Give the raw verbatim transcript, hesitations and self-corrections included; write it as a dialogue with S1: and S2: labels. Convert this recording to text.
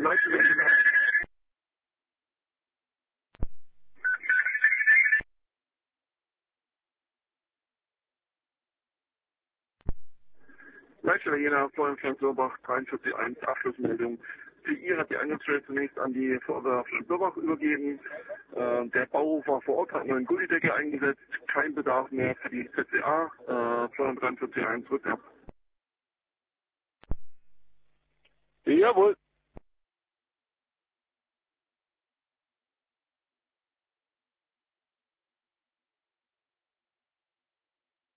S1: Weißt du, wenn du Leitstelle Jena, Feuerwehrplan Sorbach, dreiundvierzig Komma eins, Abschlussmeldung. Für ihr hat die Eingangsstelle zunächst an die Feuerwehr Sorbach übergeben. Äh, der Bauhofer vor Ort hat einen Gullideckel eingesetzt. Kein Bedarf mehr für die Z C A. Äh, dreiundvierzig Komma eins, rückwärts.
S2: Jawohl.